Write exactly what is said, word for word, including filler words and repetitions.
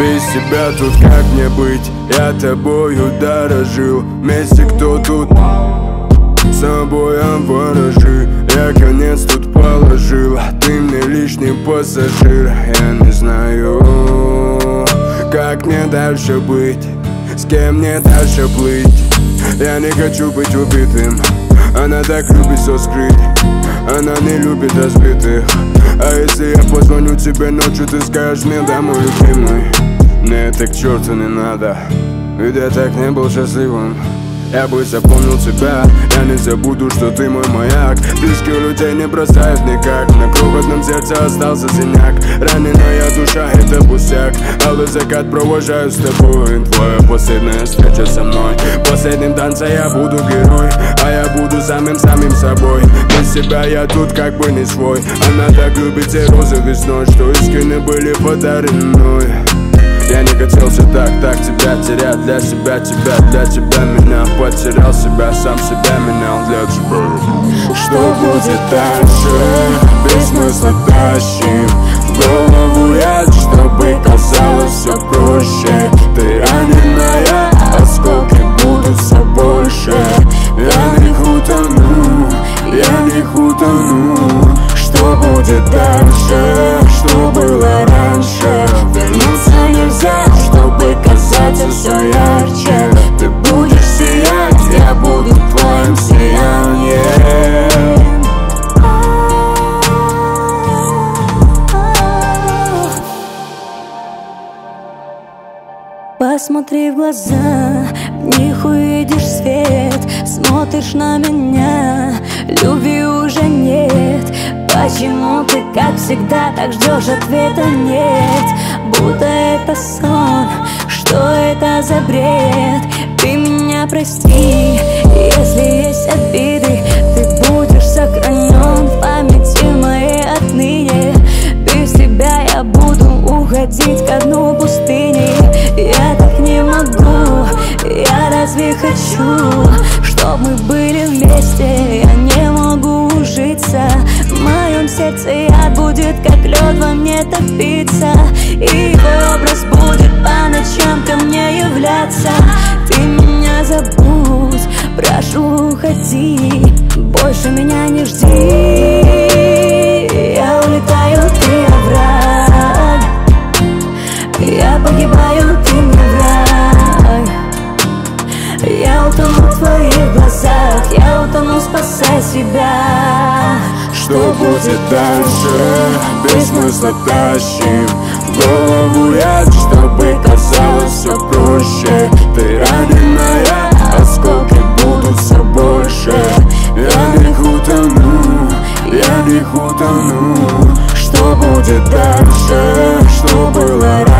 Без тебя тут как мне быть? Я тобою дорожил. Вместе кто тут? С обоим ворожи. Я конец тут положил. Ты мне лишний пассажир. Я не знаю, как мне дальше быть, с кем мне дальше плыть. Я не хочу быть убитым. Она так любит все скрыть. Она не любит разбитых. А если я позвоню тебе ночью, ты скажешь мне: да, мой любимый. Мне это к черту не надо, ведь я так не был счастливым. Я бы запомнил тебя, я не забуду, что ты мой маяк. Близких людей не бросают никак. На крохотном сердце остался синяк. Раненая душа — это пустяк. Алый закат провожаю с тобой. Твоя последняя встреча со мной. В последнем танце я буду герой, а я буду самим-самим собой. Без себя я тут как бы не свой. Она так любит те розы весной, что искренне были подарены мной. Я не хотел все так, так тебя терять. Для себя, тебя, для тебя меня. Потерял себя, сам себя менял для тебя. Что будет дальше? Без смысла тащим в голову яд, чтобы казалось все проще. Ты раненая, осколки будут все больше. Я в них утону, я в них утону. Что будет дальше? Что было раньше? Вернуться нельзя, чтобы казаться все ярче. Ты будешь сиять, я буду твоим сиянием. Посмотри в глаза, в них увидишь свет. Смотришь на меня, любви уже нет. Почему ты, как всегда, так ждешь ответа? Нет, будто это сон, что это за бред? Ты меня прости, если есть обиды. Ты будешь сохранен в памяти моей отныне. Без тебя я буду уходить ко дну пустыни. Я так не могу, я разве хочу, чтоб мы были вместе? Я не могу ужиться. В моем сердце яд будет, как лед во мне топиться. И твой образ будет по ночам ко мне являться. Ты меня забудь, прошу, уходи, больше меня не жди. Я улетаю, ты овраг. Я погибаю, ты мне враг. Я утону в твоих глазах, я утону, спасай себя. Что будет дальше? Без смысла тащим в голову яд, чтобы казалось все проще. Ты раненая, осколки будут все больше. Я в них утону, я в них утону. Что будет дальше? Что было раньше?